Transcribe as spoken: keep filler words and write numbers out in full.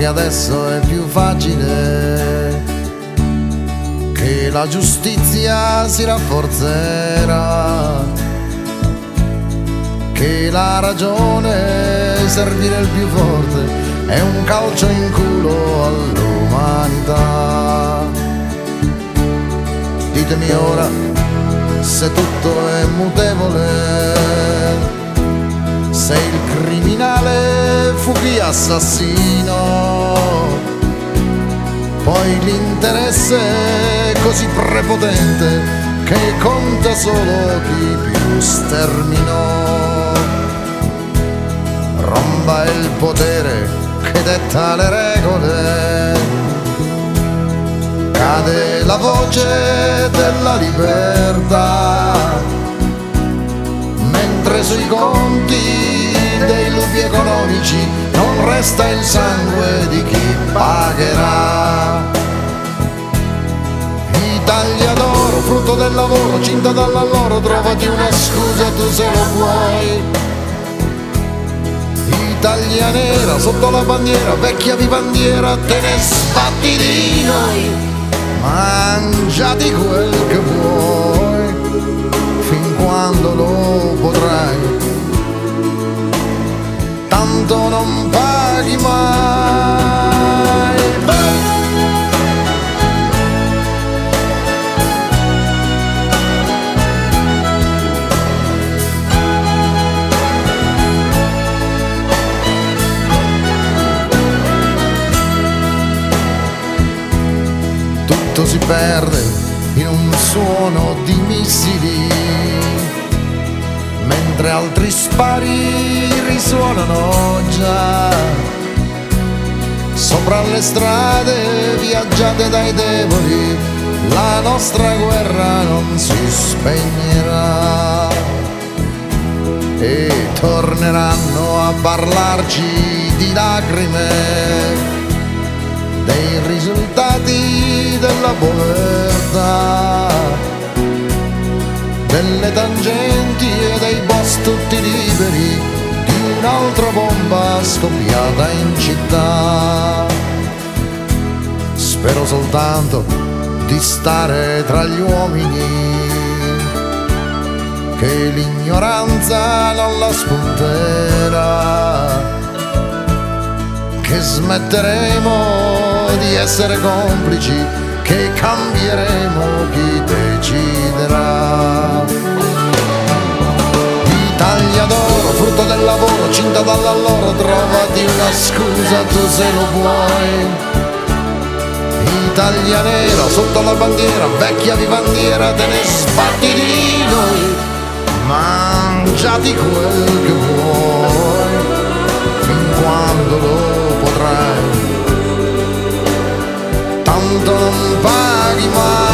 che adesso è più facile, che la giustizia si rafforzerà, che la ragione servire il più forte è un calcio in culo all'umanità. Ditemi ora se tutto è mutevole, se il criminale fu chi assassino, poi l'interesse è così prepotente che conta solo chi più sterminò. Romba il potere che detta le regole, cade la voce della libertà, mentre sui conti dei lupi economici non resta il sangue di chi pagherà. Italia d'oro, frutto del lavoro, cinta dall'alloro, trovati una scusa tu se lo vuoi. Italia nera, sotto la bandiera, vecchia vivandiera, te ne sbatti di noi. Mangiati quel che vuoi, fin quando lo potrai, tanto non paghi mai. Beh. Tutto si perde in un suono di missili, mentre altri spari risuonano già. Sopra le strade viaggiate dai deboli, la nostra guerra non si spegnerà. E torneranno a parlarci di lacrime, dei risultati della povertà, delle tangenti e dei boss tutti liberi, di un'altra bomba scoppiata in città. Spero soltanto di stare tra gli uomini, che l'ignoranza non la spunterà, che smetteremo di essere complici, che cambieremo chi deciderà. Italia d'oro, frutto del lavoro, cinta dall'alloro, trovati una scusa tu se lo vuoi. Italia nera, sotto la bandiera, vecchia vivandiera, te ne sbatti di noi. Mangiati quel che vuoi, fin quando lo potrai, tanto non paghi mai.